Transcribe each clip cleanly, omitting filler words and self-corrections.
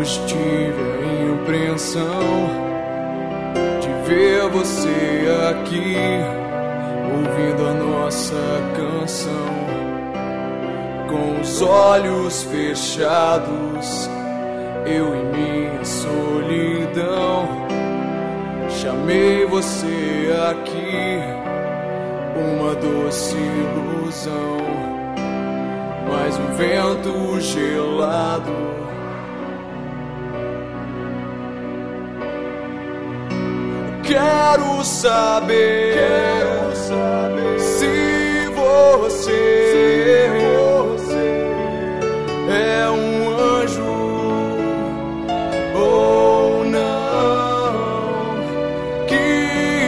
Hoje tive a impressão de ver você aqui, ouvindo a nossa canção. Com os olhos fechados, eu em minha solidão, chamei você aqui, uma doce ilusão. Mas um vento gelado Quero saber se você é um anjo ou não, que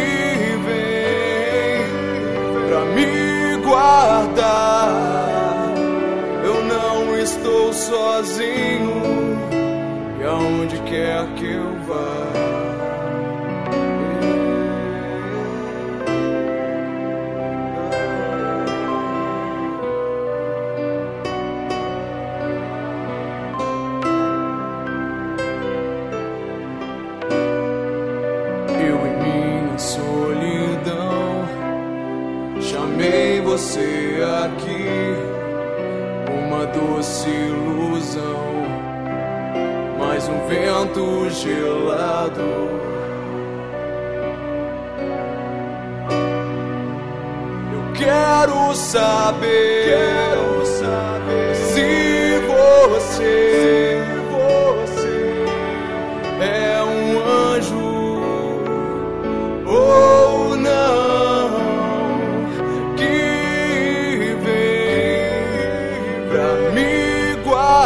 vem pra me guardar. Eu não estou sozinho, e aonde quer que eu vá, solidão, chamei você aqui, uma doce ilusão, mas um vento gelado eu quero saber se você é um anjo ou não, que vem pra me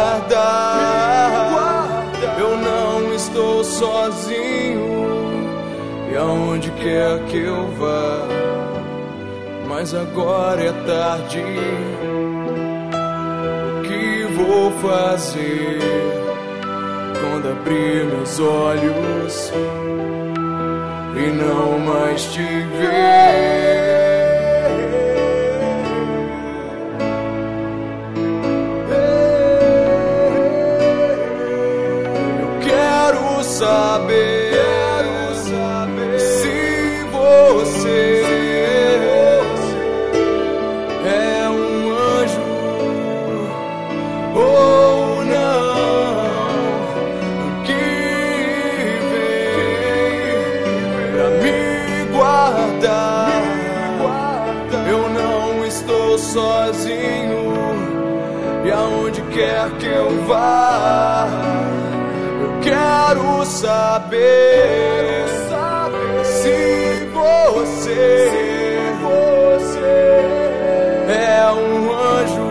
guardar. Eu não estou sozinho, e aonde quer que eu vá, mas agora é tarde. O que vou fazer quando abrir meus olhos e não mais te ver? Eu quero saber se você é um anjo ou não, que guardar. Eu não estou sozinho, e aonde quer que eu vá, eu quero saber se você é um anjo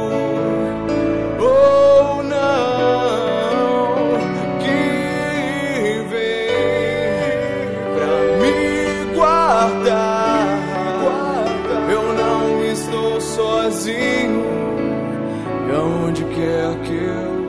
ou não, que vem pra me guardar. Eu não estou sozinho, e aonde quer que eu